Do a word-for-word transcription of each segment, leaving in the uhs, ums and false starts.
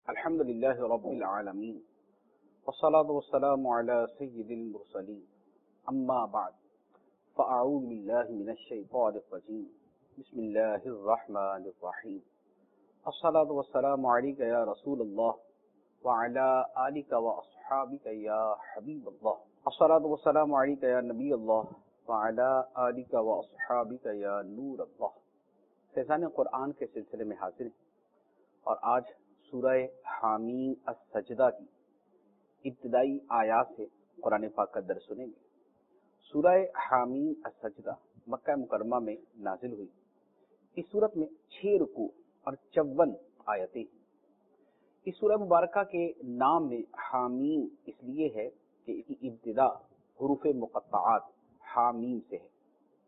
الحمد لله رب العالمين والصلاة والسلام على سيد المرسلين أما بعد فأعوذ بالله من الشيطان الرجيم بسم الله الرحمن الرحيم الصلاة والسلام عليك يا رسول الله وعلى آلك وأصحابك يا حبيب الله الصلاة والسلام عليك يا نبي الله وعلى آلك وأصحابك يا نور الله. فیضان قرآن کے سلسلے میں حاضر ہیں اور آج سورہ حامیم السجدہ کی ابتدائی آیات سے قرآن پاک کا درس سنیں گے. سورہ حامیم السجدہ مکہ مکرمہ میں نازل ہوئی. اس سورت میں چھ رکوع اور چون آیتیں ہیں. اس سورہ مبارکہ کے نام میں حامیم اس لیے ہے کہ اس کی ابتدا حروف مقطعات حامیم سے ہے،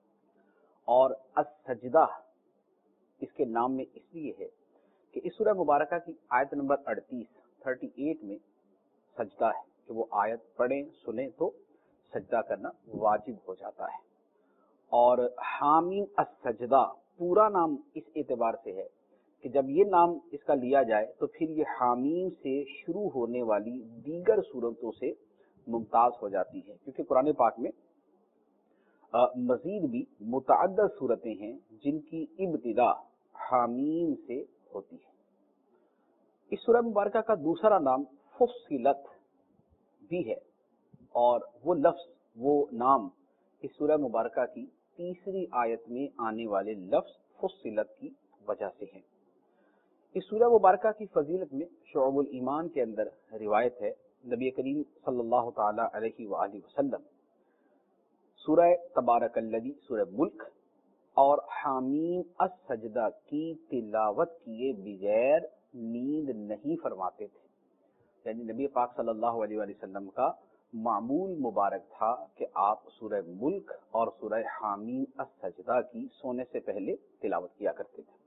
اور السجدہ اس کے نام میں اس لیے ہے کہ اس سورہ مبارکہ کی آیت نمبر اڑتیس تھرٹی ایٹ میں سجدہ ہے کہ وہ آیت پڑھیں سنیں تو سجدہ کرنا واجب ہو جاتا ہے. اور حامیم السجدہ پورا نام اس اعتبار سے ہے کہ جب یہ نام اس کا لیا جائے تو پھر یہ حامیم سے شروع ہونے والی دیگر صورتوں سے ممتاز ہو جاتی ہے، کیونکہ قرآن پاک میں مزید بھی متعدد صورتیں ہیں جن کی ابتدا حامیم سے ہوتی ہے. اس سورہ مبارکہ کا دوسرا نام فصلت بھی ہے، اور وہ لفظ وہ نام اس سورہ مبارکہ کی تیسری آیت میں آنے والے لفظ فصلت کی وجہ سے ہے. اس سورہ مبارکہ کی فضیلت میں شعب الایمان کے اندر روایت ہے، نبی کریم صلی اللہ تعالی علیہ وآلہ وسلم سورہ تبارک الذی سورہ ملک اور حامیم السجدہ کی تلاوت کیے بغیر نیند نہیں فرماتے تھے. یعنی نبی پاک صلی اللہ علیہ وآلہ وسلم کا معمول مبارک تھا کہ آپ سورہ ملک اور سورہ حامیم السجدہ کی سونے سے پہلے تلاوت کیا کرتے تھے.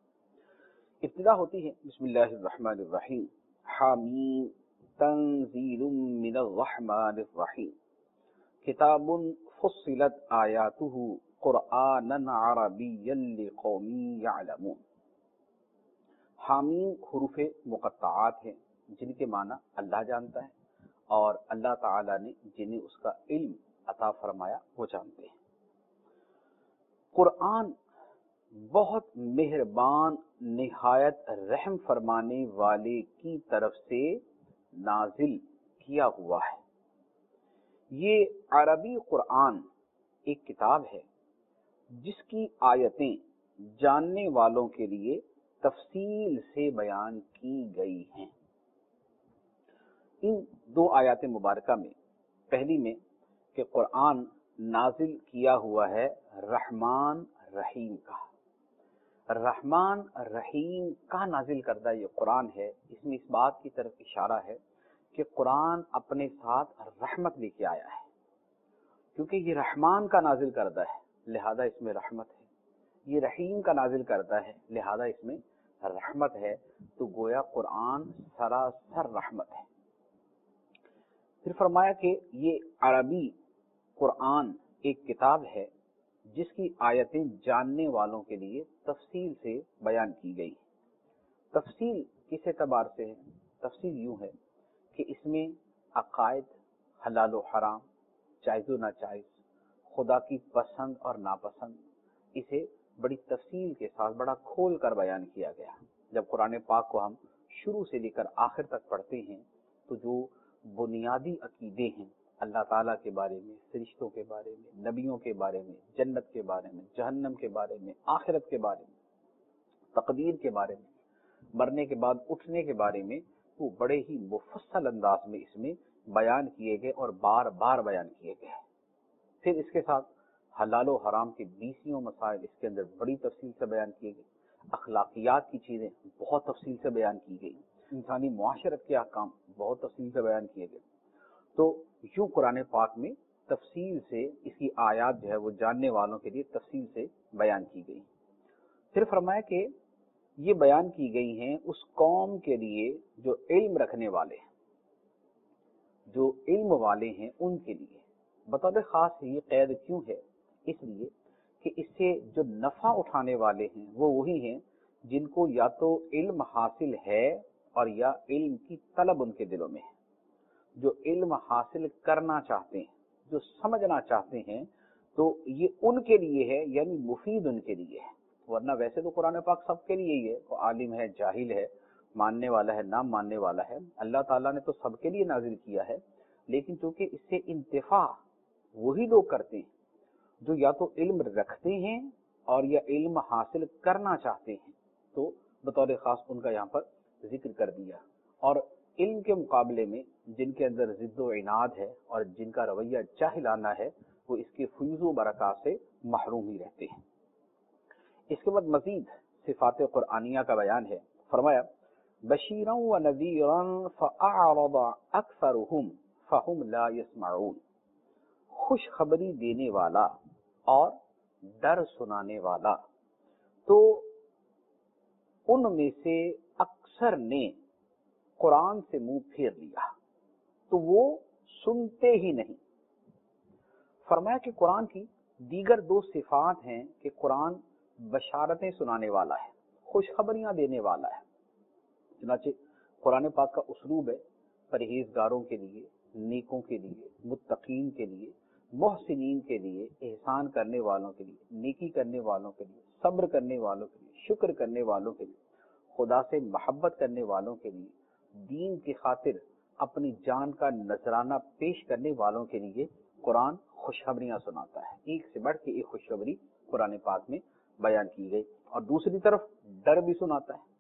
ابتدا ہوتی ہے بسم اللہ الرحمن الرحیم. حامیم تنزیل من الرحمن الرحیم کتاب فصلت آیاتہ قرآنا عربیا لقوم یعلمون. حامیم حروف مقطعات ہیں جن کے معنی اللہ جانتا ہے اور اللہ تعالی نے جنہیں اس کا علم عطا فرمایا وہ جانتے ہیں. قرآن بہت مہربان نہایت رحم فرمانے والے کی طرف سے نازل کیا ہوا ہے. یہ عربی قرآن ایک کتاب ہے جس کی آیتیں جاننے والوں کے لیے تفصیل سے بیان کی گئی ہیں. ان دو آیات مبارکہ میں پہلی میں کہ قرآن نازل کیا ہوا ہے رحمان رحیم کا. رحمان رحیم کا نازل کردہ یہ قرآن ہے. اس میں اس بات کی طرف اشارہ ہے کہ قرآن اپنے ساتھ رحمت لے کے آیا ہے، کیونکہ یہ رحمان کا نازل کردہ ہے لہذا اس میں رحمت ہے. یہ رحیم کا نازل کردہ ہے لہذا اس میں رحمت ہے. تو گویا قرآن سراسر رحمت ہے. پھر فرمایا کہ یہ عربی قرآن ایک کتاب ہے جس کی آیتیں جاننے والوں کے لیے تفصیل سے بیان کی گئی. تفصیل کس اعتبار سے ہے؟ تفصیل یوں ہے کہ اس میں عقائد، حلال و حرام، جائز و ناجائز، خدا کی پسند اور ناپسند، اسے بڑی تفصیل کے ساتھ بڑا کھول کر بیان کیا گیا. جب قرآن پاک کو ہم شروع سے لے کر آخر تک پڑھتے ہیں تو جو بنیادی عقیدے ہیں اللہ تعالیٰ کے بارے میں، فرشتوں کے بارے میں، نبیوں کے بارے میں، جنت کے بارے میں، جہنم کے بارے میں، آخرت کے بارے میں، تقدیر کے بارے میں، مرنے کے بعد اٹھنے کے بارے میں، وہ بڑے ہی مفصل انداز میں اس میں بیان کیے گئے اور بار بار بیان کیے گئے. پھر اس کے ساتھ حلال و حرام کے بیسیوں مسائل اس کے اندر بڑی تفصیل سے بیان کیے گئے. اخلاقیات کی چیزیں بہت تفصیل سے بیان کی گئی. انسانی معاشرت کے احکام بہت تفصیل سے بیان کیے گئے. تو یوں قرآن پاک میں تفصیل سے اس کی آیات جو ہے وہ جاننے والوں کے لیے تفصیل سے بیان کی گئی. پھر فرمایا کہ یہ بیان کی گئی ہیں اس قوم کے لیے جو علم رکھنے والے ہیں، جو علم والے ہیں ان کے لیے. بطور خاص یہ قید کیوں ہے؟ اس لیے کہ اس سے جو نفع اٹھانے والے ہیں وہ وہی ہیں جن کو یا تو علم حاصل ہے اور یا علم کی طلب ان کے دلوں میں ہے، جو علم حاصل کرنا چاہتے ہیں، جو سمجھنا چاہتے ہیں، تو یہ ان کے لیے ہے، یعنی مفید ان کے لیے ہے۔ ورنہ ویسے تو قرآن پاک سب کے لیے ہی ہے، وہ عالم ہے، جاہل ہے، ماننے والا ہے، نہ ماننے والا ہے، اللہ تعالیٰ نے تو سب کے لیے نازل کیا ہے، لیکن چونکہ اس سے انتفاع وہی لوگ کرتے ہیں جو یا تو علم رکھتے ہیں اور یا علم حاصل کرنا چاہتے ہیں، تو بطور خاص ان کا یہاں پر ذکر کر دیا۔ اور علم کے مقابلے میں جن کے اندر ضد و عناد ہے اور جن کا رویہ جاہلانہ ہے، وہ اس کے فیوز و برکات سے محروم ہی رہتے ہیں۔ اس کے بعد مزید صفات قرآنیہ کا بیان ہے، فرمایا بشیرا و نذیرا فاعرض اکثرهم فهم لا يسمعون، خوشخبری دینے والا اور ڈر سنانے والا، تو ان میں سے اکثر نے قرآن سے منہ پھیر لیا، تو وہ سنتے ہی نہیں۔ فرمایا کہ قرآن کی دیگر دو صفات ہیں کہ قرآن بشارتیں سنانے والا ہے، خوشخبریاں دینے والا ہے۔ چنانچہ قرآن پاک کا اسلوب ہے پرہیزگاروں کے لیے، نیکوں کے لیے، متقین کے لیے، محسنین کے لیے، احسان کرنے والوں کے لیے، نیکی کرنے والوں کے لیے، صبر کرنے والوں کے لیے، شکر کرنے والوں کے لیے، خدا سے محبت کرنے والوں کے لیے، دین کی خاطر اپنی جان کا نذرانہ پیش کرنے والوں کے لیے قرآن خوشخبریاں سناتا ہے۔ ایک سے بڑھ کے ایک خوشخبری قرآن پاک میں بیان کی گئی، اور دوسری طرف ڈر بھی سناتا ہے،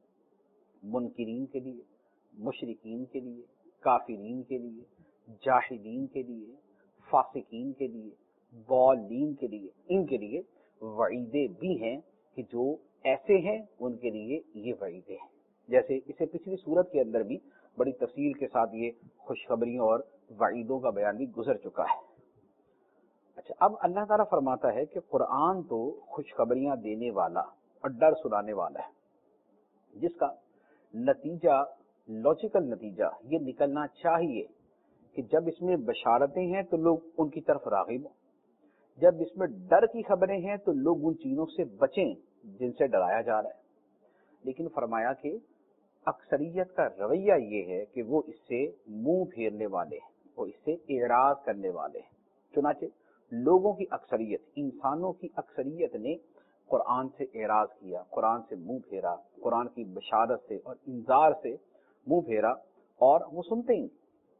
منکرین کے لیے، مشرکین کے لیے، کافرین کے لیے، جاہلین کے لیے، فاسقین کے لیے، ضالین کے لیے، ان کے لیے وعیدیں بھی ہیں کہ جو ایسے ہیں ان کے لیے یہ وعیدیں ہیں۔ جیسے اسے پچھلی صورت کے اندر بھی بڑی تفصیل کے ساتھ یہ خوشخبریوں اور وعیدوں کا بیان بھی گزر چکا ہے۔ اچھا، اب اللہ تعالیٰ فرماتا ہے کہ قرآن تو خوشخبریاں دینے والا اور ڈر سنانے والا ہے، جس کا نتیجہ، لاجیکل نتیجہ یہ نکلنا چاہیے کہ جب اس میں بشارتیں ہیں تو لوگ ان کی طرف راغب ہوں، جب اس میں ڈر کی خبریں ہیں تو لوگ ان چیزوں سے بچیں جن سے ڈرایا جا رہا ہے۔ لیکن فرمایا کہ اکثریت کا رویہ یہ ہے کہ وہ اس سے منہ پھیرنے والے ہیں، وہ اس سے اعراض کرنے والے ہیں۔ چنانچہ لوگوں کی اکثریت، انسانوں کی اکثریت نے قرآن سے اعراض کیا، قرآن سے منہ پھیرا، قرآن کی بشارت سے اور انذار سے منہ پھیرا، اور وہ سنتے ہی۔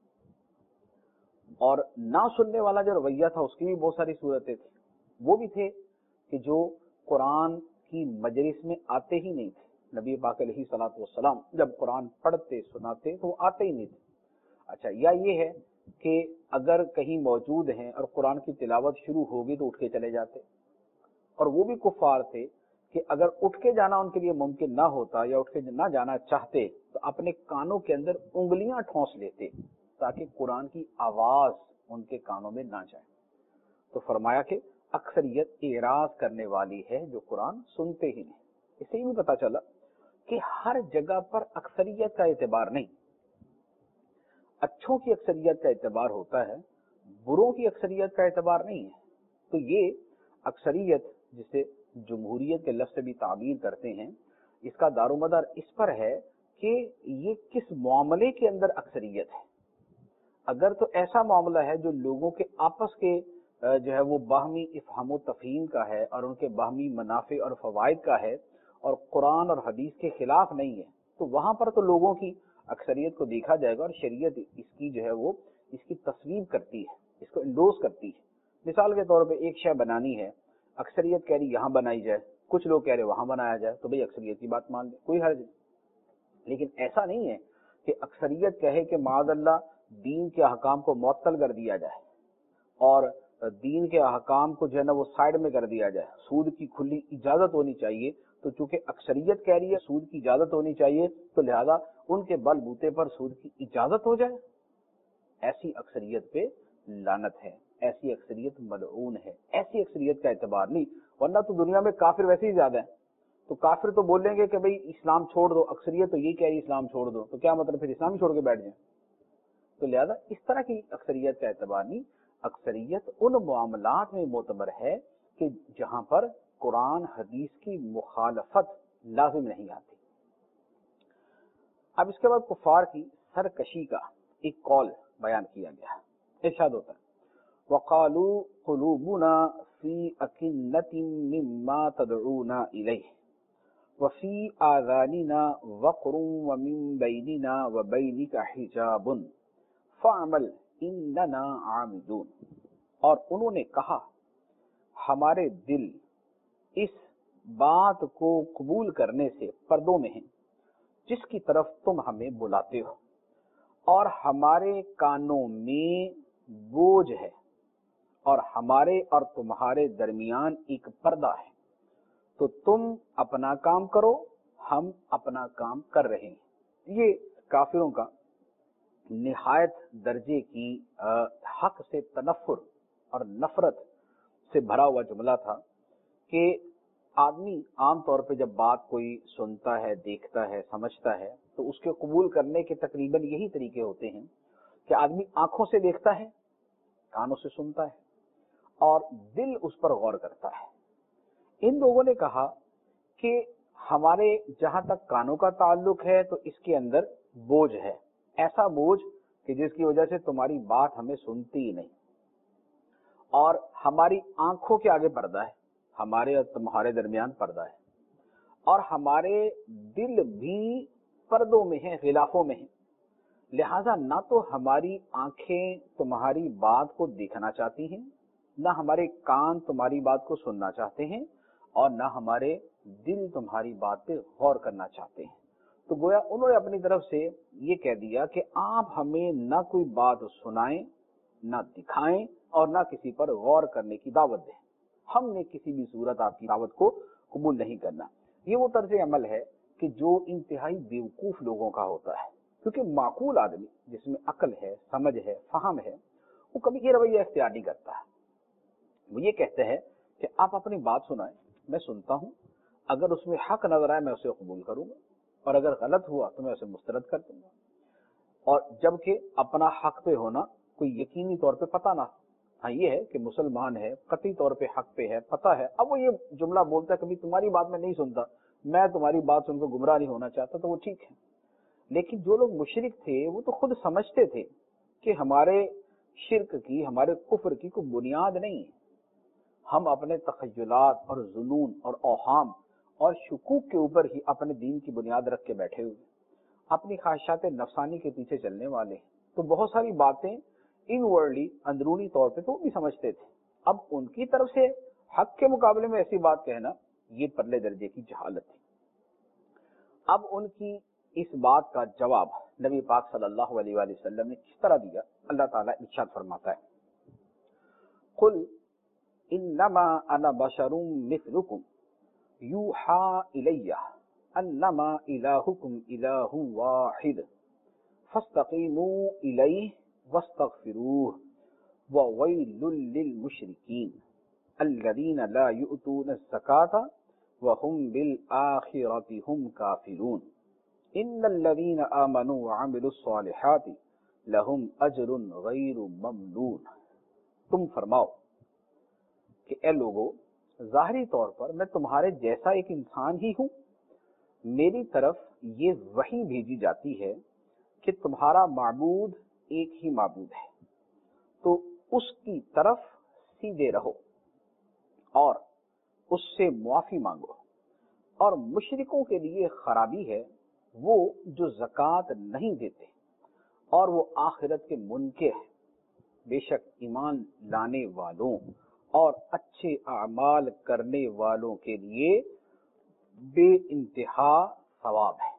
اور نہ سننے والا جو رویہ تھا اس کی بھی بہت ساری صورتیں تھیں، وہ بھی تھے کہ جو قرآن کی مجلس میں آتے ہی نہیں تھے۔ نبی پاک علیہ الصلوۃ والسلام جب قرآن پڑھتے سناتے تو وہ آتے ہی نہیں تھے۔ اچھا، یا یہ ہے کہ اگر کہیں موجود ہیں اور قرآن کی تلاوت شروع ہوگی تو اٹھ کے چلے جاتے، اور وہ بھی کفار تھے کہ اگر اٹھ کے جانا ان کے لیے ممکن نہ ہوتا یا اٹھ کے نہ جانا چاہتے تو اپنے کانوں کے اندر انگلیاں ٹھونس لیتے تاکہ قرآن کی آواز ان کے کانوں میں نہ جائے۔ تو فرمایا کہ اکثریت اعراض کرنے والی ہے جو قرآن سنتے ہی نہیں۔ اس سے یہ بھی پتا چلا کہ ہر جگہ پر اکثریت کا اعتبار نہیں، اچھوں کی اکثریت کا اعتبار ہوتا ہے، بروں کی اکثریت کا اعتبار نہیں ہے۔ تو یہ اکثریت جسے جمہوریت کے لفظ سے بھی تعبیر کرتے ہیں، اس کا دار و مدار اس پر ہے کہ یہ کس معاملے کے اندر اکثریت ہے۔ اگر تو ایسا معاملہ ہے جو لوگوں کے آپس کے جو ہے وہ باہمی افہام و تفہیم کا ہے اور ان کے باہمی منافع اور فوائد کا ہے اور قرآن اور حدیث کے خلاف نہیں ہے، تو وہاں پر تو لوگوں کی اکثریت کو دیکھا جائے گا اور شریعت اس کی جو ہے وہ اس کی تصویب کرتی ہے، اس کو انڈوز کرتی ہے۔ مثال کے طور پہ ایک شے بنانی ہے، اکثریت کہہ رہی یہاں بنائی جائے، کچھ لوگ کہہ رہے وہاں بنایا جائے، تو بھئی اکثریت کی بات مان لیں، کوئی حرج نہیں۔ لیکن ایسا نہیں ہے کہ اکثریت کہے کہ معاذ اللہ دین کے احکام کو معطل کر دیا جائے اور دین کے احکام کو جو ہے نا وہ سائڈ میں کر دیا جائے، سود کی کھلی اجازت ہونی چاہیے، تو چونکہ اکثریت کہہ رہی ہے سود کی اجازت ہونی چاہیے تو لہذا ان کے بل بوتے پر سود کی اجازت ہو جائے۔ ایسی اکثریت پہ لعنت ہے، ایسی اکثریت ملعون ہے، ایسی اکثریت کا اعتبار نہیں۔ ورنہ تو دنیا میں کافر ویسے ہی زیادہ ہیں، تو کافر تو بولیں گے کہ بھئی اسلام چھوڑ دو، اکثریت تو یہ کہہ رہی اسلام چھوڑ دو، تو کیا مطلب پھر اسلام چھوڑ کے بیٹھ جائیں؟ تو لہذا اس طرح کی اکثریت کا اعتبار نہیں، اکثریت ان معاملات میں معتبر ہے کہ جہاں پر قرآن حدیث کی مخالفت لازم نہیں آتی۔ اب اس کے بعد کفار کی سرکشی کا ایک قول بیان کیا گیا. ارشاد ہوتا ہے وَقَالُوا قُلُوبُنَا فِي أَكِنَّةٍ مِّمَّا تَدْعُونَا إِلَيْهِ وَفِي آذَانِنَا وَقْرٌ وَمِن بَيْنِنَا وَبَيْنِكَ حِجَابٌ فَاعْمَلْ إِنَّنَا عَامِلُونَ. اور انہوں نے کہا ہمارے دل اس بات کو قبول کرنے سے پردوں میں ہیں جس کی طرف تم ہمیں بلاتے ہو، اور ہمارے کانوں میں بوجھ ہے، اور ہمارے اور تمہارے درمیان ایک پردہ ہے، تو تم اپنا کام کرو، ہم اپنا کام کر رہے ہیں. یہ کافروں کا نہایت درجے کی حق سے تنفر اور نفرت سے بھرا ہوا جملہ تھا کہ آدمی عام طور پہ جب بات کوئی سنتا ہے، دیکھتا ہے، سمجھتا ہے تو اس کے قبول کرنے کے تقریباً یہی طریقے ہوتے ہیں کہ آدمی آنکھوں سے دیکھتا ہے، کانوں سے سنتا ہے اور دل اس پر غور کرتا ہے. ان لوگوں نے کہا کہ ہمارے جہاں تک کانوں کا تعلق ہے تو اس کے اندر بوجھ ہے، ایسا بوجھ کہ جس کی وجہ سے تمہاری بات ہمیں سنتی ہی نہیں، اور ہماری آنکھوں کے آگے پردہ ہے، ہمارے اور تمہارے درمیان پردہ ہے، اور ہمارے دل بھی پردوں میں ہیں، غلافوں میں ہیں. لہذا نہ تو ہماری آنکھیں تمہاری بات کو دیکھنا چاہتی ہیں، نہ ہمارے کان تمہاری بات کو سننا چاہتے ہیں، اور نہ ہمارے دل تمہاری بات پہ غور کرنا چاہتے ہیں. تو گویا انہوں نے اپنی طرف سے یہ کہہ دیا کہ آپ ہمیں نہ کوئی بات سنائیں، نہ دکھائیں، اور نہ کسی پر غور کرنے کی دعوت دیں. ہم نے کسی بھی صورت آپ کی دعوت کو قبول نہیں کرنا. یہ وہ طرز عمل ہے کہ جو انتہائی بیوقوف لوگوں کا ہوتا ہے، کیونکہ معقول آدمی جس میں عقل ہے، سمجھ ہے، فہم ہے، وہ کبھی یہ رویہ اختیار نہیں کرتا ہے. وہ یہ کہتے ہیں کہ آپ اپنی بات سنائیں، میں سنتا ہوں، اگر اس میں حق نظر آئے میں اسے قبول کروں گا، اور اگر غلط ہوا تو میں اسے مسترد کر دوں گا. اور جبکہ اپنا حق پہ ہونا کوئی یقینی طور پہ پتہ نہ، ہاں یہ ہے کہ مسلمان ہے، قطعی طور پہ حق پہ ہے، پتہ ہے. اب وہ یہ جملہ بولتا ہے کبھی تمہاری بات میں نہیں سنتا، میں تمہاری بات سن کو گمراہ نہیں ہونا چاہتا، تو وہ ٹھیک ہے. لیکن جو لوگ مشرک تھے وہ تو خود سمجھتے تھے کہ ہمارے شرک کی، ہمارے کفر کی کوئی بنیاد نہیں ہے. ہم اپنے تخیلات اور ظنون اور اوہام اور شکوک کے اوپر ہی اپنے دین کی بنیاد رکھ کے بیٹھے ہوئے، اپنی خواہشات نفسانی کے پیچھے چلنے والے. تو بہت ساری باتیں ان ورڈلی اندرونی طور پہ تو بھی سمجھتے تھے. اب ان کی طرف سے حق کے مقابلے میں ایسی بات کہنا یہ پرلے درجے کی جہالت تھی. اب ان کی اس بات کا جواب نبی پاک صلی اللہ علیہ وآلہ وسلم نے کس طرح دیا؟ اللہ تعالیٰ ارشاد فرماتا ہے قل انما انا بشر مثلکم یوحا الی انما الہکم الہ واحد فاستقیموا الیہ واستغفروہ وویل للمشرکین الذین لا یؤتون الزکاة وهم بالآخرۃ هم کافرون ان الذین آمنوا وعملوا الصالحات لهم اجر غیر ممنون. تم فرماؤ کہ اے لوگو، ظاہری طور پر میں تمہارے جیسا ایک انسان ہی ہوں. میری طرف یہ وحی بھیجی جاتی ہے کہ تمہارا معبود ایک ہی معبود ہے، تو اس کی طرف سیدھے رہو اور اس سے معافی مانگو. اور مشرکوں کے لیے خرابی ہے وہ جو زکوٰۃ نہیں دیتے اور وہ آخرت کے منکر ہیں. بے شک ایمان لانے والوں اور اچھے اعمال کرنے والوں کے لیے بے انتہا ثواب ہے.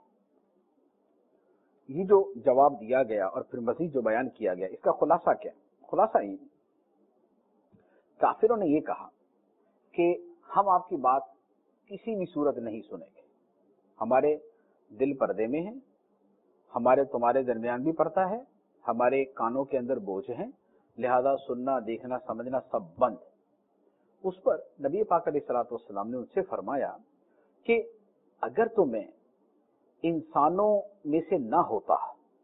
یہ جو جواب دیا گیا اور پھر مزید جو بیان کیا گیا، اس کا خلاصہ کیا؟ خلاصہ یہ کافروں نے یہ کہا کہ ہم آپ کی بات کسی بھی صورت نہیں سنیں گے، ہمارے دل پردے میں ہیں، ہمارے تمہارے درمیان بھی پڑتا ہے، ہمارے کانوں کے اندر بوجھ ہیں، لہذا سننا، دیکھنا، سمجھنا سب بند. اس پر نبی پاک علیہ الصلوۃ والسلام نے ان سے فرمایا کہ اگر تو میں انسانوں میں سے نہ ہوتا،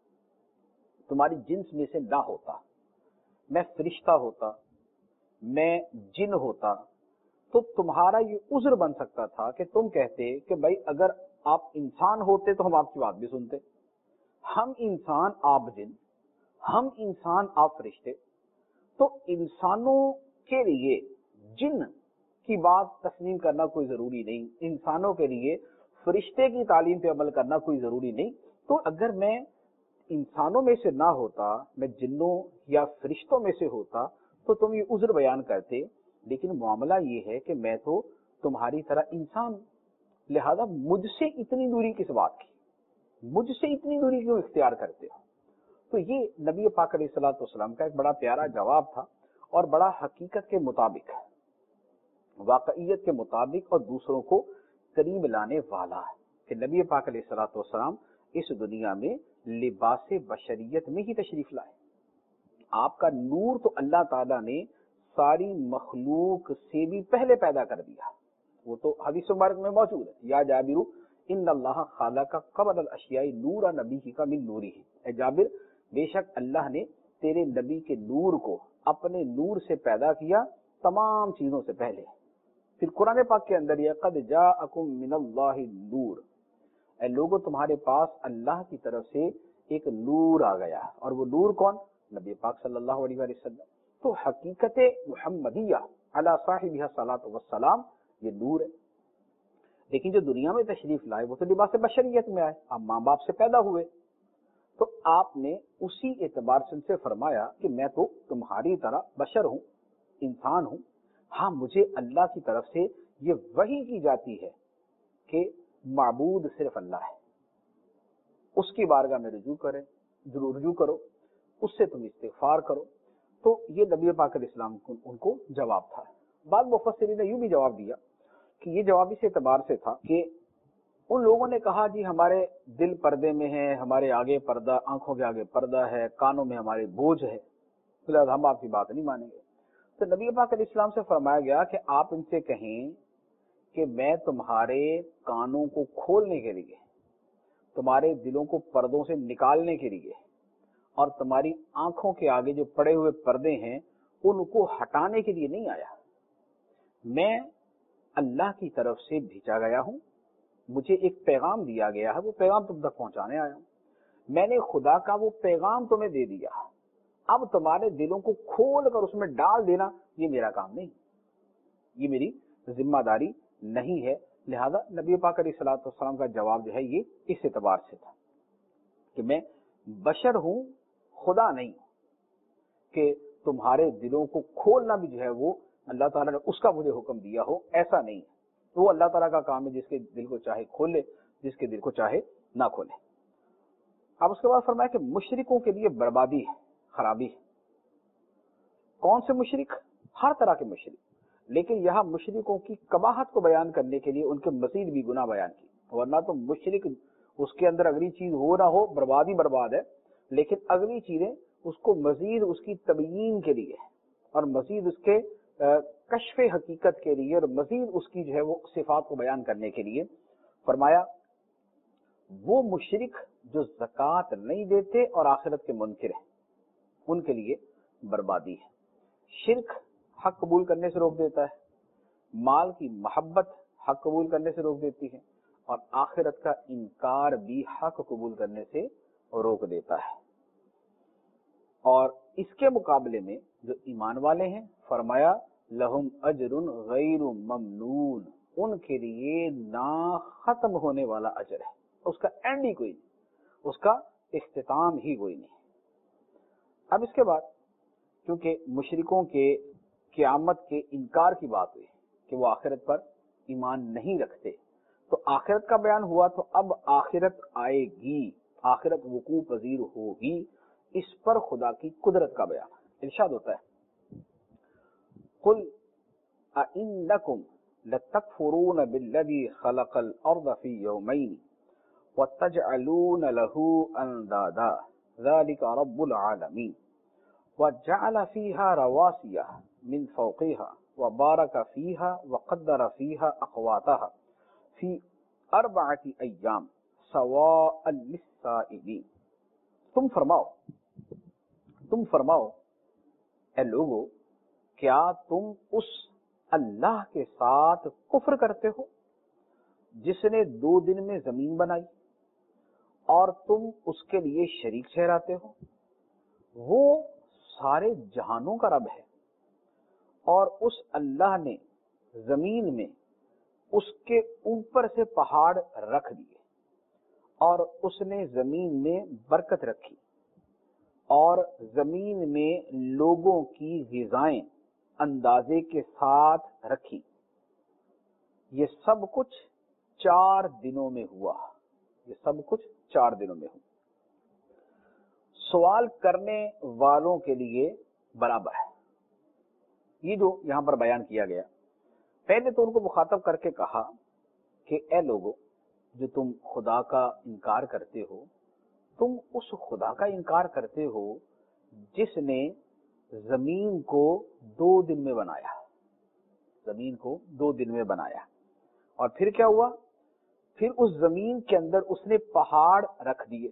تمہاری جنس میں سے نہ ہوتا، میں فرشتہ ہوتا، میں جن ہوتا، تو تمہارا یہ عذر بن سکتا تھا کہ تم کہتے کہ بھائی اگر آپ انسان ہوتے تو ہم آپ کی بات بھی سنتے، ہم انسان آپ جن، ہم انسان آپ فرشتے، تو انسانوں کے لیے جن کی بات تسلیم کرنا کوئی ضروری نہیں، انسانوں کے لیے فرشتے کی تعلیم پہ عمل کرنا کوئی ضروری نہیں۔ تو اگر میں انسانوں میں سے نہ ہوتا، میں جنوں یا فرشتوں میں سے ہوتا تو تم یہ عذر بیان کرتے، لیکن معاملہ یہ ہے کہ میں تو تمہاری طرح انسان ہوں، لہذا مجھ سے اتنی دوری کس بات کی، مجھ سے اتنی دوری کیوں اختیار کرتے ہو؟ تو یہ نبی پاک علیہ الصلوۃ والسلام کا ایک بڑا پیارا جواب تھا اور بڑا حقیقت کے مطابق، واقعیت کے مطابق اور دوسروں کو قریب لانے والا ہے کہ نبی پاک علیہ الصلوۃ والسلام اس دنیا میں لباس بشریت میں ہی تشریف لائے۔ آپ کا نور تو اللہ تعالیٰ نے ساری مخلوق سے بھی پہلے پیدا کر دیا، وہ تو حدیث مبارک میں موجود ہے، یا جابر ان اللہ خلق قبل الاشیاء نور نبی کا من نوری، اے جابر بے شک اللہ نے تیرے نبی کے نور کو اپنے نور سے پیدا کیا تمام چیزوں سے پہلے۔ پھر قرآن پاک کے اندر یہ قد جاءکم من اللہ نور، اے لوگوں تمہارے پاس اللہ کی طرف سے ایک نور آ گیا، اور وہ نور کون؟ نبی پاک صلی اللہ علیہ وآلہ وسلم۔ تو حقیقت محمدیہ علی صاحبہ الصلاۃ والسلام یہ نور ہے، لیکن جو دنیا میں تشریف لائے وہ تو لباس بشریت میں آئے، آپ ماں باپ سے پیدا ہوئے، تو آپ نے اسی اعتبار سے ان سے فرمایا کہ میں تو تمہاری طرح بشر ہوں، انسان ہوں، ہاں مجھے اللہ کی طرف سے یہ وحی کی جاتی ہے کہ معبود صرف اللہ ہے، اس کی بارگاہ میں رجوع کریں، ضرور رجوع کرو، اس سے تم استغفار کرو۔ تو یہ نبی پاک علیہ السلام کو ان کو جواب تھا۔ بعض مفسرین نے یوں بھی جواب دیا کہ یہ جواب اس اعتبار سے تھا کہ ان لوگوں نے کہا جی ہمارے دل پردے میں ہے، ہمارے آگے پردہ، آنکھوں کے آگے پردہ ہے، کانوں میں ہمارے بوجھ ہے، لہٰذا ہم آپ کی بات نہیں مانیں گے۔ تو نبی پاک علیہ السلام سے فرمایا گیا کہ آپ ان سے کہیں کہ میں تمہارے کانوں کو کھولنے کے لیے، تمہارے دلوں کو پردوں سے نکالنے کے لیے، اور تمہاری آنکھوں کے آگے جو پڑے ہوئے پردے ہیں ان کو ہٹانے کے لیے نہیں آیا، میں اللہ کی طرف سے بھیجا گیا ہوں، مجھے ایک پیغام دیا گیا ہے، وہ پیغام تم تک پہنچانے آیا ہوں، میں نے خدا کا وہ پیغام تمہیں دے دیا، اب تمہارے دلوں کو کھول کر اس میں ڈال دینا یہ میرا کام نہیں، یہ میری ذمہ داری نہیں ہے۔ لہذا نبی پاک علیہ الصلوۃ والسلام کا جواب جو ہے یہ اس اعتبار سے تھا کہ میں بشر ہوں، خدا نہیں ہوں، کہ تمہارے دلوں کو کھولنا بھی جو ہے وہ اللہ تعالیٰ نے اس کا مجھے حکم دیا ہو، ایسا نہیں ہے، تو وہ اللہ تعالیٰ کا کام ہے، جس کے دل کو چاہے کھول لے، جس کے دل کو چاہے نہ کھولے۔ اب اس کے بعد فرمایا کہ مشرکوں کے لیے بربادی ہے، خرابی ہے۔ کون سے مشرک؟ ہر طرح کے مشرک، لیکن یہاں مشرکوں کی قباحت کو بیان کرنے کے لیے ان کے مزید بھی گناہ بیان کی، ورنہ تو مشرک اس کے اندر اگلی چیز ہو نہ ہو بربادی برباد ہے، لیکن اگلی چیزیں اس کو مزید اس کی تبیین کے لیے اور مزید اس کے کشف حقیقت کے لیے اور مزید اس کی جو ہے وہ صفات کو بیان کرنے کے لیے فرمایا وہ مشرک جو زکوٰۃ نہیں دیتے اور آخرت کے منکر ہیں ان کے لیے بربادی ہے۔ شرک حق قبول کرنے سے روک دیتا ہے، مال کی محبت حق قبول کرنے سے روک دیتی ہے، اور آخرت کا انکار بھی حق قبول کرنے سے روک دیتا ہے۔ اور اس کے مقابلے میں جو ایمان والے ہیں فرمایا لہم اجر غیر ممنون، ان کے لیے نہ ختم ہونے والا اجر ہے، اس کا اینڈ ہی کوئی نہیں، اس کا اختتام ہی کوئی نہیں۔ اب اس کے بعد کیونکہ مشرکوں کے قیامت کے انکار کی بات ہوئی کہ وہ آخرت پر ایمان نہیں رکھتے، تو آخرت کا بیان ہوا، تو اب آخرت آئے گی، آخرت وقوع پذیر ہوگی، اس پر خدا کی قدرت کا بیان ارشاد ہوتا ہے قل اَإِنَّكُمْ لَتَكْفُرُونَ بِالَّذِي خَلَقَ الْأَرْضَ فِي يَوْمَيْنِ وَتَجْعَلُونَ لَهُ أَنْدَادًا ذَلِكَ رَبُّ الْعَالَمِينَ وَجَعَلَ فِيهَا رَوَاسِيَ مِنْ فَوْقِهَا وَبَارَكَ فِيهَا وَقَدَّرَ فِيهَا أَقْوَاتَهَا فِي أَرْبَعَةِ أَيَّامٍ سَوَاءً لِلسَّائِلِينَ۔ تم فرماؤ تم فرماؤ اے لوگو، کیا تم اس اللہ کے ساتھ کفر کرتے ہو جس نے دو دن میں زمین بنائی اور تم اس کے لیے شریک ٹھہراتے ہو؟ وہ سارے جہانوں کا رب ہے، اور اس اللہ نے زمین میں اس کے اوپر سے پہاڑ رکھ دیے، اور اس نے زمین میں برکت رکھی، اور زمین میں لوگوں کی غذائیں اندازے کے ساتھ رکھی۔ یہ سب کچھ چار دنوں میں ہوا، یہ سب کچھ چار دنوں میں ہوا۔ سوال کرنے والوں کے لیے برابر ہے۔ یہ جو یہاں پر بیان کیا گیا، پہلے تو ان کو مخاطب کر کے کہا کہ اے لوگو جو تم خدا کا انکار کرتے ہو، تم اس خدا کا انکار کرتے ہو جس نے زمین کو دو دن میں بنایا، زمین کو دو دن میں بنایا، اور پھر کیا ہوا؟ پھر اس زمین کے اندر اس نے پہاڑ رکھ دیے،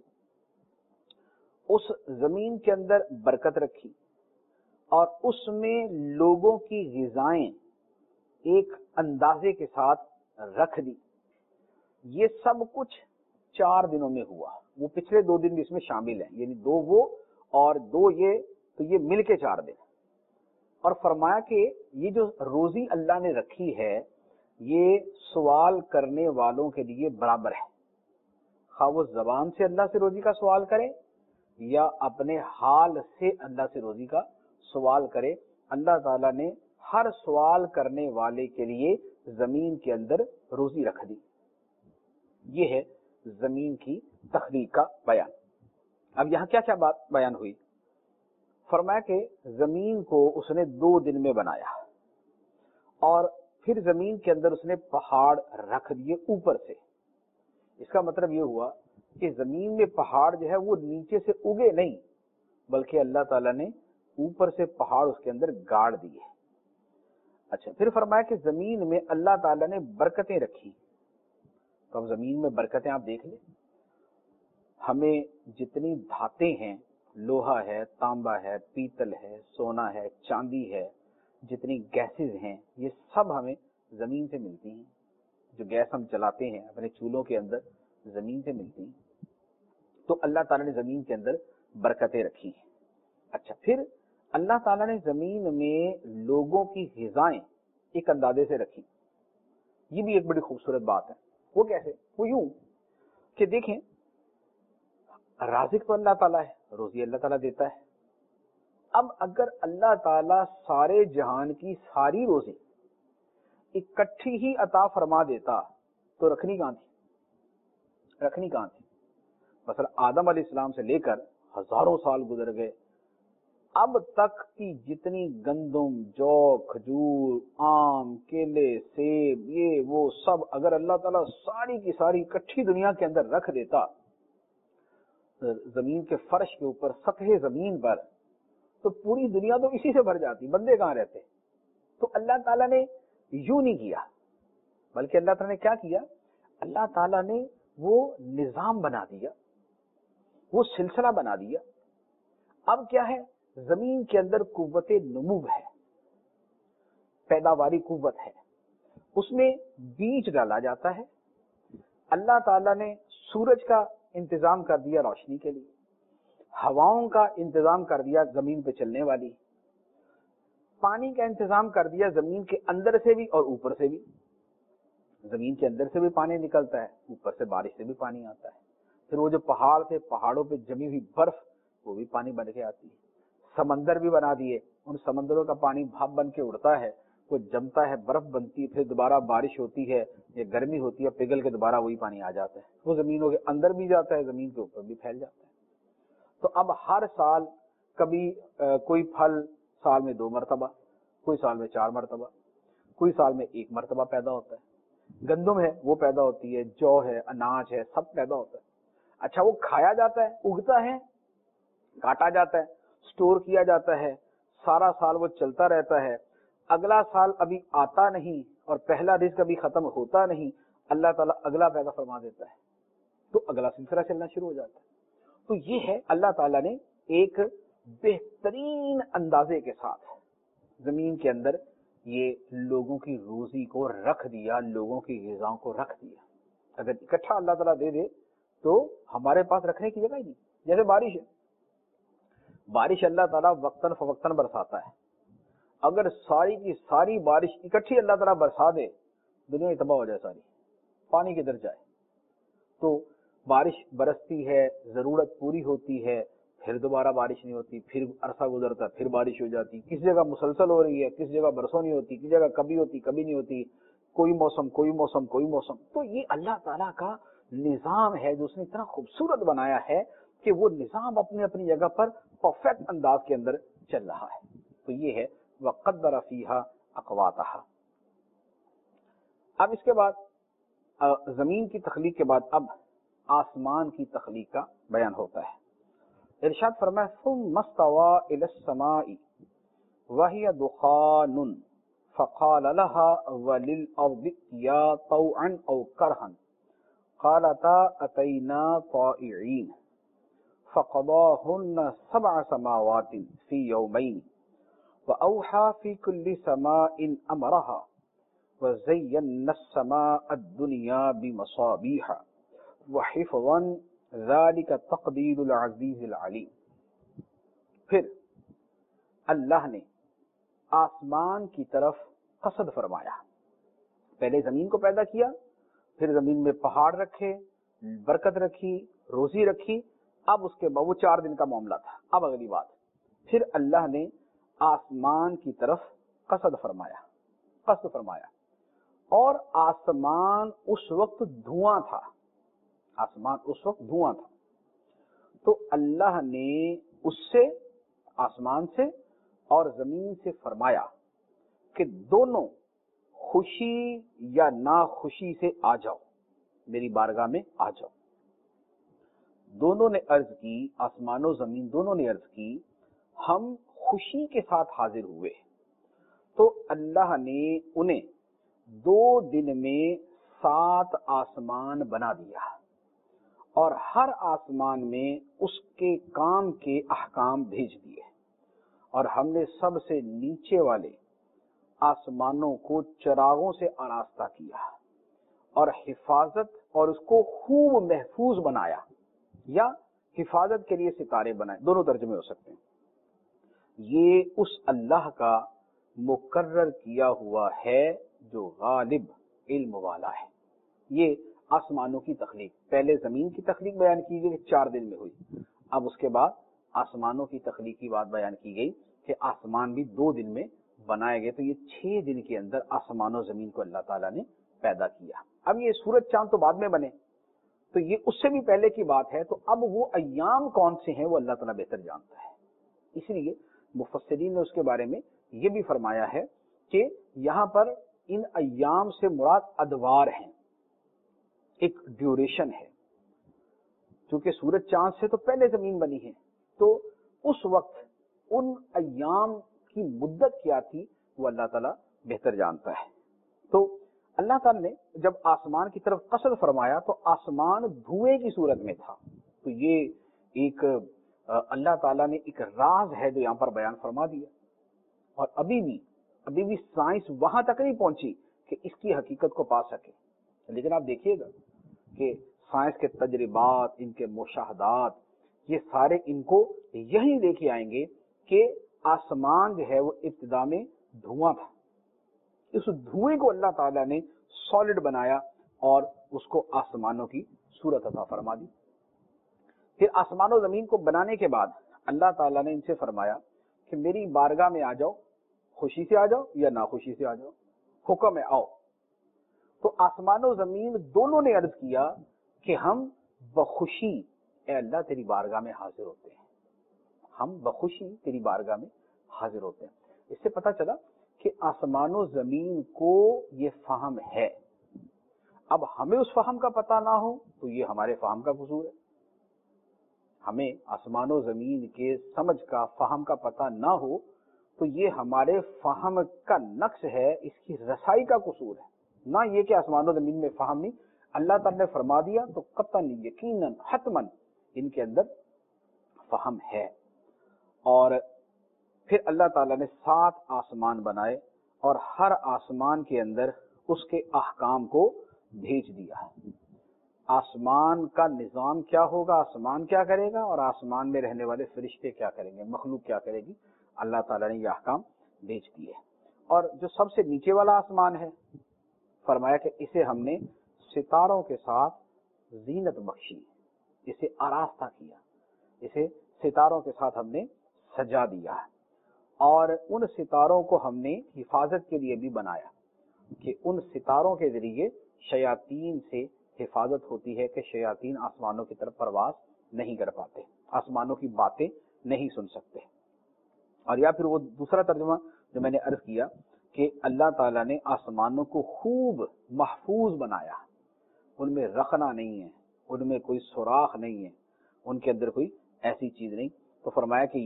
اس زمین کے اندر برکت رکھی، اور اس میں لوگوں کی غذائیں ایک اندازے کے ساتھ رکھ دی۔ یہ سب کچھ چار دنوں میں ہوا، وہ پچھلے دو دن بھی اس میں شامل ہیں، یعنی دو وہ اور دو یہ، تو یہ مل کے چار دن۔ اور فرمایا کہ یہ جو روزی اللہ نے رکھی ہے یہ سوال کرنے والوں کے لیے برابر ہے، خواہ وہ زبان سے اللہ سے روزی کا سوال کرے یا اپنے حال سے اللہ سے روزی کا سوال کرے۔ اللہ تعالیٰ نے ہر سوال کرنے والے کے لیے زمین کے اندر روزی رکھ دی۔ یہ ہے زمین کی تخلیق کا بیان۔ اب یہاں کیا کیا بات بیان ہوئی؟ فرمایا کہ زمین کو اس نے دو دن میں بنایا، اور پھر زمین کے اندر اس نے پہاڑ رکھ دیے اوپر سے۔ اس کا مطلب یہ ہوا کہ زمین میں پہاڑ جو ہے وہ نیچے سے اگے نہیں، بلکہ اللہ تعالیٰ نے اوپر سے پہاڑ اس کے اندر گاڑ دیے۔ اچھا، پھر فرمایا کہ زمین میں اللہ تعالیٰ نے برکتیں رکھی۔ تو اب زمین میں برکتیں آپ دیکھ لیں، ہمیں جتنی دھاتیں ہیں، لوہا ہے، تانبا ہے، پیتل ہے، سونا ہے، چاندی ہے، جتنی گیسز ہیں، یہ سب ہمیں زمین سے ملتی ہیں۔ جو گیس ہم چلاتے ہیں اپنے چولہوں کے اندر، زمین سے ملتی ہیں۔ تو اللہ تعالیٰ نے زمین کے اندر برکتیں رکھی ہیں۔ اچھا، پھر اللہ تعالیٰ نے زمین میں لوگوں کی غذائیں ایک اندازے سے رکھی۔ یہ بھی ایک بڑی خوبصورت بات ہے۔ وہ کیسے؟ وہ یوں کہ دیکھیں، رازق تو اللہ تعالیٰ ہے، روزی اللہ تعالیٰ دیتا ہے۔ اب اگر اللہ تعالیٰ سارے جہان کی ساری روزی اکٹھی ہی عطا فرما دیتا تو رکھنی کہاں تھی؟ رکھنی کہاں تھی؟ مثلا آدم علیہ السلام سے لے کر ہزاروں سال گزر گئے، اب تک کی جتنی گندم، جو، کھجور، آم، کیلے، سیب، یہ وہ سب اگر اللہ تعالیٰ ساری کی ساری اکٹھی دنیا کے اندر رکھ دیتا زمین کے فرش کے اوپر، سطح زمین پر، تو پوری دنیا تو اسی سے بھر جاتی، بندے کہاں رہتے؟ تو اللہ تعالیٰ نے یوں نہیں کیا، بلکہ اللہ تعالیٰ نے کیا کیا؟ اللہ تعالیٰ نے وہ نظام بنا دیا، وہ سلسلہ بنا دیا۔ اب کیا ہے؟ زمین کے اندر قوت نمو ہے، پیداواری قوت ہے، اس میں بیج ڈالا جاتا ہے۔ اللہ تعالیٰ نے سورج کا انتظام کر دیا روشنی کے لیے، ہواؤں کا انتظام کر دیا زمین پہ چلنے والی، پانی کا انتظام کر دیا زمین کے اندر سے بھی اور اوپر سے بھی۔ زمین کے اندر سے بھی پانی نکلتا ہے، اوپر سے بارش سے بھی پانی آتا ہے۔ پھر وہ جو پہاڑ تھے، پہاڑوں پہ جمی ہوئی برف، وہ بھی پانی بن کے آتی ہے۔ سمندر بھی بنا دیے، ان سمندروں کا پانی بھاپ بن کے اڑتا ہے، وہ جمتا ہے، برف بنتی ہے، پھر دوبارہ بارش ہوتی ہے یا گرمی ہوتی ہے، پگھل کے دوبارہ وہی پانی آ جاتا ہے، وہ زمینوں کے اندر بھی جاتا ہے، زمین کے اوپر بھی پھیل جاتا ہے۔ تو اب ہر سال کبھی کوئی پھل سال میں دو مرتبہ، کوئی سال میں چار مرتبہ، کوئی سال میں ایک مرتبہ پیدا ہوتا ہے۔ گندم ہے وہ پیدا ہوتی ہے، جو ہے، اناج ہے، سب پیدا ہوتا ہے۔ اچھا، وہ کھایا جاتا ہے، اگتا ہے، کاٹا جاتا ہے، سٹور کیا جاتا ہے، سارا سال وہ چلتا رہتا ہے۔ اگلا سال ابھی آتا نہیں اور پہلا رزق ابھی ختم ہوتا نہیں، اللہ تعالیٰ اگلا پیدا فرما دیتا ہے، تو اگلا سلسلہ چلنا شروع ہو جاتا ہے۔ تو یہ ہے اللہ تعالیٰ نے ایک بہترین اندازے کے ساتھ زمین کے اندر یہ لوگوں کی روزی کو رکھ دیا، لوگوں کی غذاؤں کو رکھ دیا۔ اگر اکٹھا اللہ تعالیٰ دے دے تو ہمارے پاس رکھنے کی جگہ ہی نہیں. جیسے بارش ہے, بارش اللہ تعالیٰ وقتاً فوقتاً برساتا ہے. اگر ساری کی ساری بارش اکٹھی اللہ تعالیٰ برسا دے, دنیا تباہ ہو جائے, ساری پانی کدھر جائے. تو بارش برستی ہے, ضرورت پوری ہوتی ہے, پھر دوبارہ بارش نہیں ہوتی, پھر عرصہ گزرتا, پھر بارش ہو جاتی. کس جگہ مسلسل ہو رہی ہے, کس جگہ برسوں نہیں ہوتی, کس جگہ کبھی ہوتی کبھی نہیں ہوتی. کوئی موسم کوئی موسم کوئی موسم. تو یہ اللہ تعالیٰ کا نظام ہے جو اس نے اتنا خوبصورت بنایا ہے کہ وہ نظام اپنی اپنی جگہ پر پرفیکٹ انداز کے اندر چل رہا ہے. تو یہ ہے وَقَدَّرَ فِيهَا أَقْوَاتَهَا. اب اس کے بعد زمین کی تخلیق کے بعد اب آسمان کی تخلیق کا بیان ہوتا ہے. ارشاد فرمائے ثُمَّ اسْتَوَىٰ إِلَى السَّمَاءِ وَهِيَ دُخَانٌ فَقَالَ لَهَا وَلِلْأَرْضِ ائْتِيَا طَوْعًا أَوْ كَرْهًا قَالَتَا أَتَيْنَا طَائِعِينَ فَقَضَاهُنَّ سَبْعَ سَمَاوَاتٍ فِي يَوْمَيْنِ وَأَوْحَىٰ فِي كُلِّ سَمَاءٍ أَمْرَهَا وَزَيَّنَّا السَّمَاءَ الدُّنْيَا بِمَصَابِيحَ وَحِفْظًا ذَلِكَ تَقْدِيرُ الْعَزِيزِ الْعَلِيمِ. پھر اللہ نے آسمان کی طرف قصد فرمایا. پہلے زمین کو پیدا کیا, پھر زمین میں پہاڑ رکھے, برکت رکھی, روزی رکھی. اب اس کے بعد وہ چار دن کا معاملہ تھا. اب اگلی بات, پھر اللہ نے آسمان کی طرف قصد فرمایا قصد فرمایا اور آسمان اس وقت دھواں تھا. آسمان اس وقت دھواں تھا. تو اللہ نے اس سے, آسمان سے اور زمین سے فرمایا کہ دونوں خوشی یا ناخوشی سے آ جاؤ, میری بارگاہ میں آ جاؤ. دونوں نے عرض کی, آسمان و زمین دونوں نے عرض کی, ہم خوشی کے ساتھ حاضر ہوئے. تو اللہ نے انہیں دو دن میں سات آسمان بنا دیا اور ہر آسمان میں اس کے کام کے احکام بھیج دیے. اور ہم نے سب سے نیچے والے آسمانوں کو چراغوں سے آراستہ کیا اور حفاظت اور اس کو خوب محفوظ بنایا, یا حفاظت کے لیے ستارے بنائے, دونوں ترجمے ہو سکتے ہیں. یہ اس اللہ کا مقرر کیا ہوا ہے جو غالب علم والا ہے. یہ آسمانوں کی تخلیق, پہلے زمین کی تخلیق بیان کی گئی چار دن میں ہوئی. اب اس کے بعد آسمانوں کی تخلیق کی بات بیان کی گئی کہ آسمان بھی دو دن میں بنائے گئے. تو یہ چھ دن کے اندر آسمان و زمین کو اللہ تعالیٰ نے پیدا کیا. اب یہ سورج چاند تو بعد میں بنے, تو یہ اس سے بھی پہلے کی بات ہے. تو اب وہ ایام کون سے ہیں وہ اللہ تعالیٰ بہتر جانتا ہے. اس لیے مفسرین نے اس کے بارے میں یہ بھی فرمایا ہے کہ یہاں پر ان ایام سے مراد ادوار ہیں, ایک ڈیوریشن ہے. چونکہ سورج چاند سے تو پہلے زمین بنی ہے, تو اس وقت ان ایام کی مدت کیا تھی وہ اللہ تعالیٰ بہتر جانتا ہے. تو اللہ تعالیٰ نے جب آسمان کی طرف قصد فرمایا تو آسمان دھوئے کی صورت میں تھا. تو یہ ایک اللہ تعالیٰ نے ایک راز ہے جو یہاں پر بیان فرما دیا. اور ابھی بھی ابھی بھی سائنس وہاں تک نہیں پہنچی کہ اس کی حقیقت کو پا سکے. لیکن آپ دیکھیے گا کہ سائنس کے تجربات, ان کے مشاہدات, یہ سارے ان کو یہی لے کے آئیں گے کہ آسمان جو ہے وہ ابتدا میں دھواں تھا. اس دھوئیں کو اللہ تعالیٰ نے سالڈ بنایا اور اس کو آسمانوں کی صورت عطا فرما دی. پھر آسمان و زمین کو بنانے کے بعد اللہ تعالیٰ نے ان سے فرمایا کہ میری بارگاہ میں آ جاؤ, خوشی سے آ جاؤ یا ناخوشی سے آ جاؤ, حکم ہے آؤ. تو آسمان و زمین دونوں نے عرض کیا کہ ہم بخوشی اے اللہ تیری بارگاہ میں حاضر ہوتے ہیں, ہم بخوشی تیری بارگاہ میں حاضر ہوتے ہیں. اس سے پتہ چلا کہ آسمان و زمین کو یہ فہم ہے. اب ہمیں اس فہم کا پتہ نہ ہو تو یہ ہمارے فہم کا قصور ہے. ہمیں آسمان و زمین کے سمجھ کا, فہم کا پتہ نہ ہو تو یہ ہمارے فہم کا نقص ہے, اس کی رسائی کا قصور ہے, نہ یہ کہ آسمان و زمین میں فہم نہیں. اللہ تعالیٰ نے فرما دیا تو قطعاً یقیناً حتماً ان کے اندر فہم ہے. اور پھر اللہ تعالیٰ نے سات آسمان بنائے اور ہر آسمان کے اندر اس کے احکام کو بھیج دیا. آسمان کا نظام کیا ہوگا، آسمان کیا کرے گا، اور آسمان میں رہنے والے فرشتے کیا کریں گے، مخلوق کیا کرے گی، اللہ تعالیٰ نے یہ احکام بھیج دیے۔ اور جو سب سے نیچے والا آسمان ہے، فرمایا کہ اسے ہم نے ستاروں کے ساتھ زینت بخشی، اسے آراستہ کیا، اسے ستاروں کے ساتھ ہم نے سجا دیا، اور ان ستاروں کو ہم نے حفاظت کے لیے بھی بنایا کہ ان ستاروں کے ذریعے شیاطین سے حفاظت ہوتی ہے کہ شیاطین آسمانوں کی طرف پرواز نہیں کر پاتے، آسمانوں کی باتیں نہیں سن سکتے۔ اور یا پھر وہ دوسرا ترجمہ جو میں نے عرض کیا کہ اللہ تعالیٰ نے آسمانوں کو خوب محفوظ بنایا، ان میں رخنا نہیں ہے، ان میں کوئی سوراخ نہیں ہے، ان کے اندر کوئی ایسی چیز نہیں۔ تو فرمایا کہ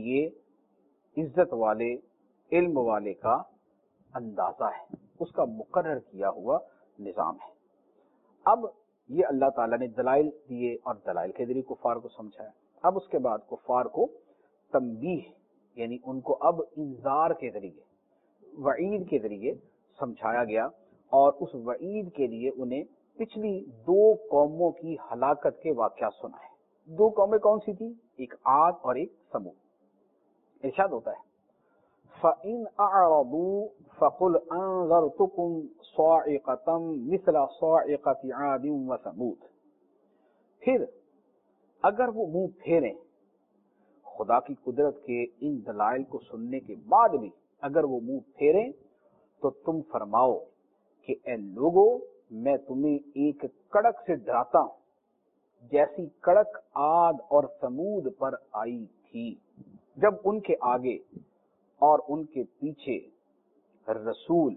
یہ عزت والے علم والے کا اندازہ ہے، اس کا مقرر کیا ہوا نظام ہے۔ اب یہ اللہ تعالیٰ نے دلائل دیے اور دلائل کے ذریعے کفار کو سمجھایا۔ اب اس کے بعد کفار کو تنبیہ، یعنی ان کو اب انذار کے ذریعے، وعید کے ذریعے سمجھایا گیا، اور اس وعید کے لیے انہیں پچھلی دو قوموں کی ہلاکت کے واقعات سنائے۔ دو قومیں کون سی تھی؟ ایک عاد اور ایک ثمود۔ ارشاد ہوتا ہے فَإِنْ أَعْرَضُوا فَقُلْ أَنذَرْتُكُمْ صَاعِقَةً مِثْلَ صَاعِقَةِ عَادٍ وَثَمُودَ۔ پھر اگر وہ منہ پھیریں، خدا کی قدرت کے ان دلائل کو سننے کے بعد بھی اگر وہ منہ پھیریں، تو تم فرماؤ کہ اے لوگو، میں تمہیں ایک کڑک سے ڈراتا ہوں جیسی کڑک عاد اور ثمود پر آئی تھی، جب ان کے آگے اور ان کے پیچھے رسول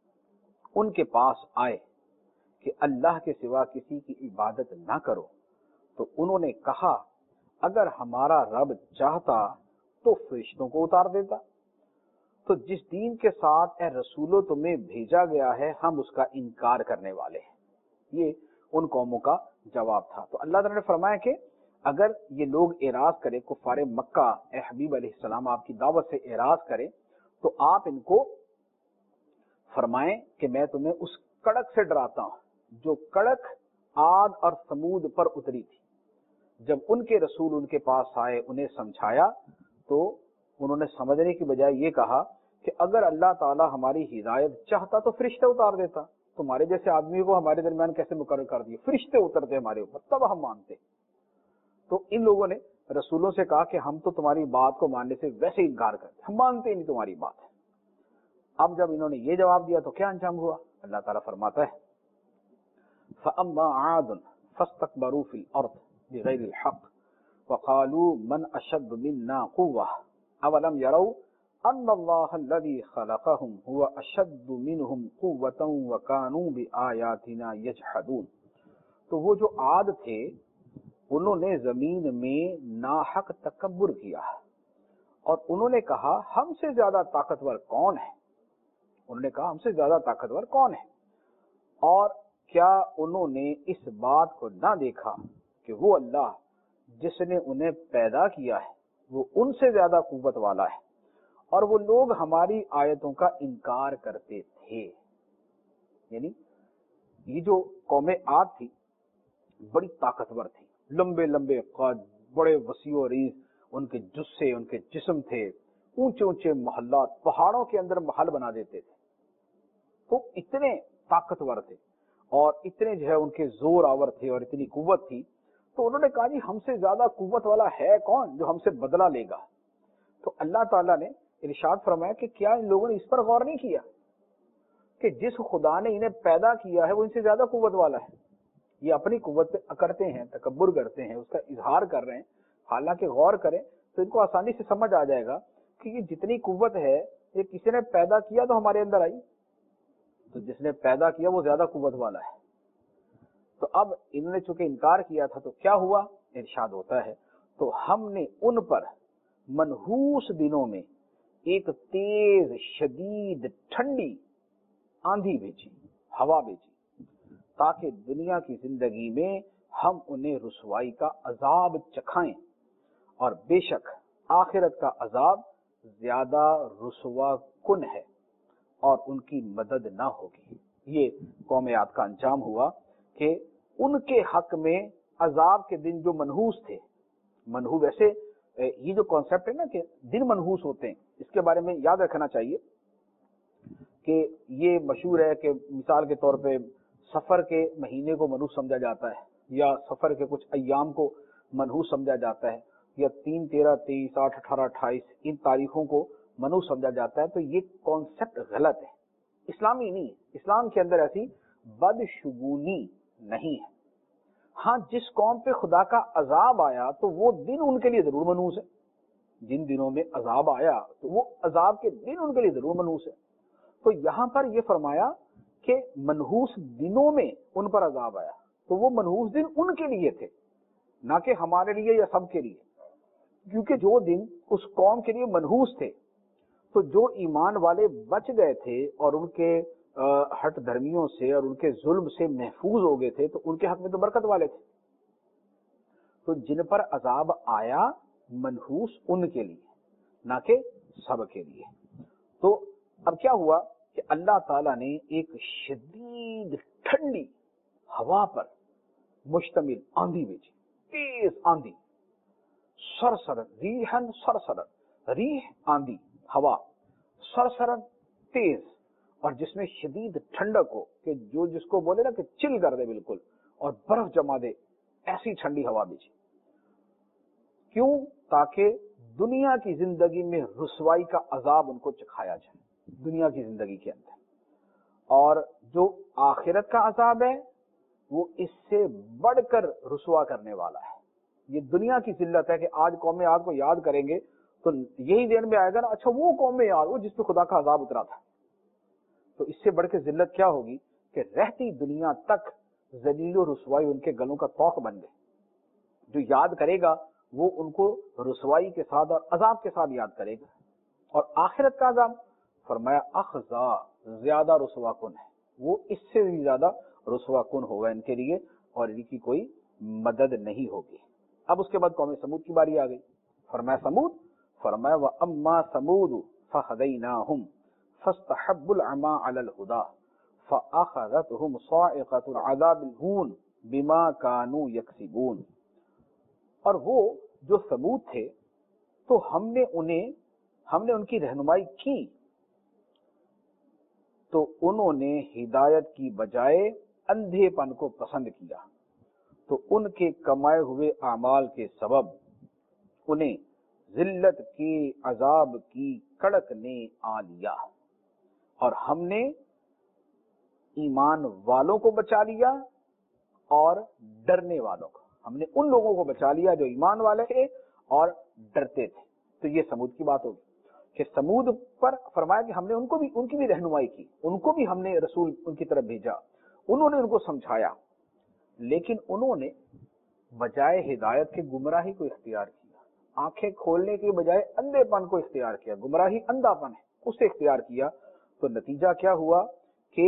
ان کے پاس آئے کہ اللہ کے سوا کسی کی عبادت نہ کرو، تو انہوں نے کہا اگر ہمارا رب چاہتا تو فرشتوں کو اتار دیتا۔ تو جس دین کے ساتھ اے رسولو تمہیں بھیجا گیا ہے، ہم اس کا انکار کرنے والے ہیں۔ یہ ان قوموں کا جواب تھا۔ تو اللہ تعالیٰ نے فرمایا کہ اگر یہ لوگ اعراض کریں، کفار مکہ اے حبیب علیہ السلام آپ کی دعوت سے اعراض کریں، تو آپ ان کو فرمائیں کہ میں تمہیں اس کڑک سے ڈراتا ہوں جو کڑک عاد اور ثمود پر اتری تھی۔ جب ان کے رسول ان کے پاس آئے، انہیں سمجھایا، تو انہوں نے سمجھنے کی بجائے یہ کہا کہ اگر اللہ تعالیٰ ہماری ہدایت چاہتا تو فرشتے اتار دیتا، تمہارے جیسے آدمی کو ہمارے درمیان کیسے مقرر کر دیے، فرشتے اترتے ہمارے اوپر تب ہم مانتے۔ تو ان لوگوں نے رسولوں سے کہا کہ ہم تو تمہاری بات کو ماننے سے ویسے انکار کرتے، ہم مانتے ہی نہیں تمہاری بات ہے۔ اب جب انہوں نے یہ جواب دیا تو کیا انجام ہوا؟ اللہ تعالیٰ فرماتا ہے فَأَمَّا عَادٌ فَاسْتَكْبَرُوا فِي الْأَرْضِ بِغَيْرِ الْحَقِّ وَقَالُوا مَنْ أَشَدُّ مِنَّا قُوَّةً أَوَلَمْ يَرَوْا أَنَّ اللَّهَ الَّذِي خَلَقَهُمْ هُوَ أَشَدُّ مِنْهُمْ قُوَّةً وَكَانُوا بِآيَاتِنَا يَجْحَدُونَ۔ تو وہ جو عاد تھے، انہوں نے زمین میں ناحق تکبر کیا، اور انہوں نے کہا ہم سے زیادہ طاقتور کون ہے، انہوں نے کہا ہم سے زیادہ طاقتور کون ہے، اور کیا انہوں نے اس بات کو نہ دیکھا کہ وہ اللہ جس نے انہیں پیدا کیا ہے وہ ان سے زیادہ قوت والا ہے، اور وہ لوگ ہماری آیتوں کا انکار کرتے تھے۔ یعنی یہ جو قوم عاد تھی بڑی طاقتور تھی، لمبے لمبے قد، بڑے وسیع و عریض ان کے جسے، ان کے جسم تھے، اونچے اونچے محلات، پہاڑوں کے اندر محل بنا دیتے تھے۔ تو اتنے طاقتور تھے اور اتنے جو ہے ان کے زور آور تھے اور اتنی قوت تھی، تو انہوں نے کہا جی ہم سے زیادہ قوت والا ہے کون جو ہم سے بدلہ لے گا؟ تو اللہ تعالیٰ نے ارشاد فرمایا کہ کیا ان لوگوں نے اس پر غور نہیں کیا کہ جس خدا نے انہیں پیدا کیا ہے وہ ان سے زیادہ قوت والا ہے؟ یہ اپنی قوت پہ اکڑتے ہیں، تکبر کرتے ہیں، اس کا اظہار کر رہے ہیں۔ حالانکہ غور کریں تو ان کو آسانی سے سمجھ آ جائے گا کہ یہ جتنی قوت ہے یہ کسی نے پیدا کیا تو ہمارے اندر آئی، تو جس نے پیدا کیا وہ زیادہ قوت والا ہے۔ تو اب انہوں نے چونکہ انکار کیا تھا تو کیا ہوا؟ ارشاد ہوتا ہے تو ہم نے ان پر منحوس دنوں میں ایک تیز شدید ٹھنڈی آندھی بھیجی، ہوا بھیجی، تاکہ دنیا کی زندگی میں ہم انہیں رسوائی کا عذاب چکھائیں، اور بے شک آخرت کا عذاب زیادہ رسوا کن ہے اور ان کی مدد نہ ہوگی۔ یہ قوم عاد کا انجام ہوا کہ ان کے حق میں عذاب کے دن جو منحوس تھے، منحوس ویسے یہ جو کانسیپٹ ہے نا کہ دن منحوس ہوتے ہیں، اس کے بارے میں یاد رکھنا چاہیے کہ یہ مشہور ہے کہ مثال کے طور پہ سفر کے مہینے کو منحوس سمجھا جاتا ہے، یا سفر کے کچھ ایام کو منحوس سمجھا جاتا ہے، یا تین تیرہ تیئیس آٹھ اٹھارہ اٹھائیس ان تاریخوں کو منحوس سمجھا جاتا ہے. تو یہ کانسیپٹ غلط ہے، اسلامی نہیں ہے. اسلام کے اندر ایسی بدشگونی نہیں ہے. ہاں جس قوم پہ خدا کا عذاب آیا تو وہ دن ان کے لیے ضرور منحوس ہے. جن دنوں میں عذاب آیا تو وہ عذاب کے دن ان کے لیے ضرور منحوس ہے. تو یہاں پر یہ فرمایا کہ منحوس دنوں میں ان پر عذاب آیا، تو وہ منحوس دن ان کے لیے تھے، نہ کہ ہمارے لیے یا سب کے لیے. کیونکہ جو دن اس قوم کے لیے منحوس تھے تو جو ایمان والے بچ گئے تھے اور ان کے ہٹ دھرمیوں سے اور ان کے ظلم سے محفوظ ہو گئے تھے تو ان کے حق میں تو برکت والے تھے. تو جن پر عذاب آیا منحوس ان کے لیے نہ کہ سب کے لیے. تو اب کیا ہوا کہ اللہ تعالیٰ نے ایک شدید ٹھنڈی ہوا پر مشتمل آندھی بھیجی، تیز آندھی، سرسرن ریحن سرسرن، ریح آندھی ہوا، سرسرن تیز، اور جس میں شدید ٹھنڈک ہو کہ جو جس کو بولے نا کہ چل کر دے بالکل، اور برف جما دے، ایسی ٹھنڈی ہوا بھیجی. کیوں؟ تاکہ دنیا کی زندگی میں رسوائی کا عذاب ان کو چکھایا جائے دنیا کی زندگی کے اندر، اور جو آخرت کا عذاب ہے وہ اس سے بڑھ کر رسوا کرنے والا ہے. یہ دنیا کی ذلت ہے کہ آج قوم عاد کو یاد کریں گے تو یہی ذہن میں آئے گا نا، اچھا وہ قوم عاد وہ جس پہ خدا کا عذاب اترا تھا. تو اس سے بڑھ کے ذلت کیا ہوگی کہ رہتی دنیا تک ذلیل و رسوائی ان کے گلوں کا طوق بن گئے. جو یاد کرے گا وہ ان کو رسوائی کے ساتھ اور عذاب کے ساتھ یاد کرے گا. اور آخرت کا عذاب فرمایا اخزا، زیادہ رسوا کن ہے، وہ اس سے بھی زیادہ رسوا کن ہوگا ان کے لیے، اور ان کی کوئی مدد نہیں ہوگی. اب اس کے بعد قوم سمود کی باری آ گئی. فرمایا سمود، فرمایا وَأَمَّا سَمُودُ فَهَدَيْنَاهُمْ فَاسْتَحَبُّوا الْعَمَىٰ عَلَى الْهُدَىٰ فَأَخَذَتْهُمْ صَاعِقَةُ الْعَذَابِ الْهُونِ بِمَا كَانُوا يَكْسِبُونَ. اور وہ جو سمود تھے تو ہم نے انہیں ہم نے ان کی رہنمائی کی تو انہوں نے ہدایت کی بجائے اندھے پن کو پسند کیا، تو ان کے کمائے ہوئے اعمال کے سبب انہیں ذلت کے عذاب کی کڑک نے آ لیا. اور ہم نے ایمان والوں کو بچا لیا اور ڈرنے والوں کو، ہم نے ان لوگوں کو بچا لیا جو ایمان والے تھے اور ڈرتے تھے. تو یہ سمود کی بات ہوگی کہ سمود پر فرمایا کہ ہم نے ان کو بھی ان کی بھی رہنمائی کی، ان کو بھی ہم نے رسول ان کی طرف بھیجا، انہوں نے ان کو سمجھایا، لیکن انہوں نے بجائے ہدایت کے گمراہی کو اختیار کیا. آنکھیں کھولنے کے بجائے اندھے پن کو اختیار کیا. گمراہی اندھا پن ہے، اسے اختیار کیا. تو نتیجہ کیا ہوا کہ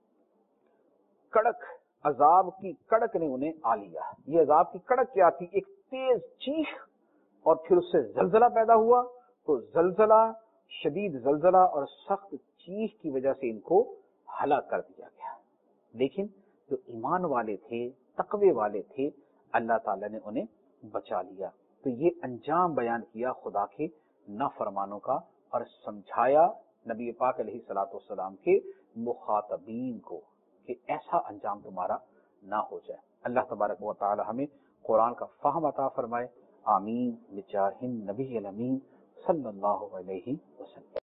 کڑک عذاب کی کڑک نے انہیں آ لیا. یہ عذاب کی کڑک کیا تھی؟ ایک تیز چیخ اور پھر اس سے زلزلہ پیدا ہوا. تو زلزلہ، شدید زلزلہ اور سخت چیخ کی وجہ سے ان کو ہلاک کر دیا گیا. لیکن جو ایمان والے تھے، تقوی والے تھے، اللہ تعالیٰ نے انہیں بچا لیا. تو یہ انجام بیان کیا خدا کے نافرمانوں کا، اور سمجھایا نبی پاک علیہ الصلوۃ والسلام کے مخاطبین کو کہ ایسا انجام تمہارا نہ ہو جائے. اللہ تبارک و تعالی ہمیں قرآن کا فہم عطا فرمائے. آمین بجاہ النبی الامین صلی اللہ علیہ وسلم.